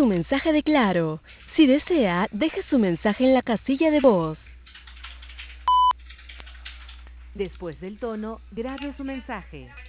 un mensaje de Claro. Si desea, deje su mensaje en la casilla de voz. Después del tono, grabe su mensaje.